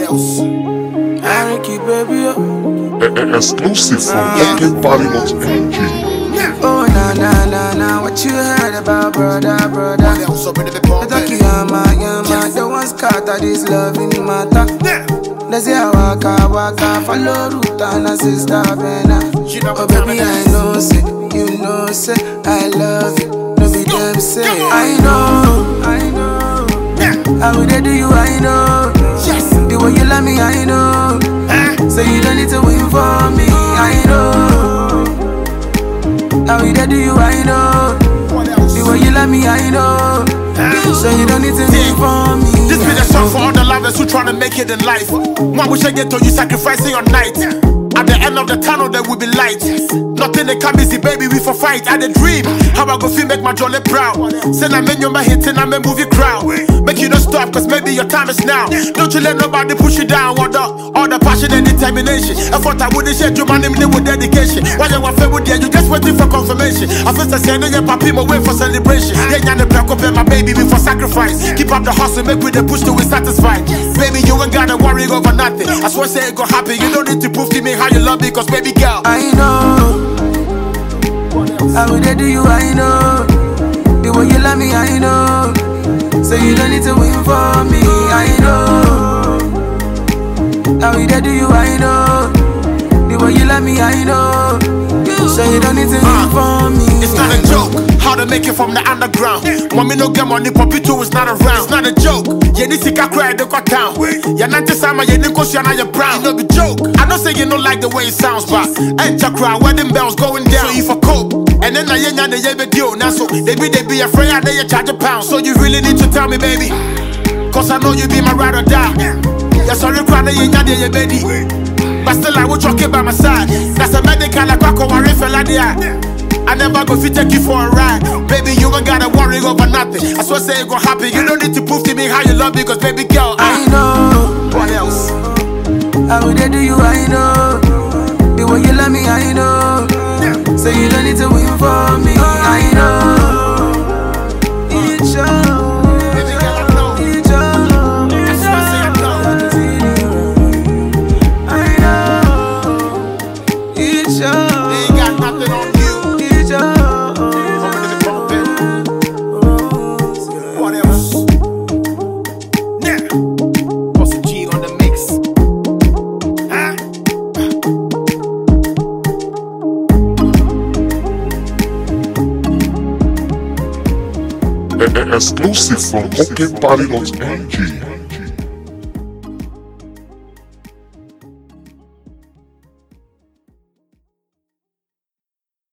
else? Ricky, baby, Exclusive from OKBody.ng. oh, na, what you heard about, brother? What else? Up in the pump. I talk yama, the ones caught at this loving matter. That's how waka, follow root and a sister Bena. Oh, baby, I know, say, you know, say, I love you. No be them say, I know. How would they do you, I know. The way you love me, I know. So you don't need to win for me, I know. How would they do you, I know. The way you love me, I know. So you don't need to win for me. This be the song for all the lovers who tryna make it in life. One wish I get to you sacrificing your night. At the end of the tunnel there will be light. Nothing they come easy, baby, we for fight. I the dream, how I go feel make my jolly proud. Say I mean you my hit and I'm a movie crowd. Make you not stop, cause maybe your time is now. Don't you let nobody push you down. What up? All the passion and determination. I thought I wouldn't share you my name with dedication. While you were with you just waiting for confirmation. I first I said no, your papi my way for celebration. Yeah, you the black up and my baby before sacrifice. Keep up the hustle, make with the push till we satisfied. Baby, you ain't gotta worry over nothing. I swear say it go happen. You don't need to prove to me how you love me, cause baby girl, I know. How would they do you, I know. The way you love me, I know. So you don't need to win for me, I know. How would they do you, I know. The way you love me, I know. So you don't need to win for me. It's not a joke, how to make it from the underground. When me no get money, Poppy 2 is not around. It's not a joke, you need to cry the cut down. You're not just sama, you need to you're not your brown. No be joke, I don't say you don't like the way it sounds, but enter crowd, wedding bells going down. So you for cope, and then I ain't the yebe deal. Now so they be afraid and they charge a pound. So you really need to tell me, baby, cause I know you be my ride or die. You're sorry, crying, you ain't the baby. But still I will talk by my side. That's a medical like Quaco or fella there. I never go fit take you for a ride. Baby, you ain't gotta worry over nothing. I swear say it go happen. You don't need to prove to me how you love me, cause baby girl, I know. What else? How would they do you, I know. The way you love me, I know. So you don't need to win for me, I know. Each other. Exclusive from OKBody.ng.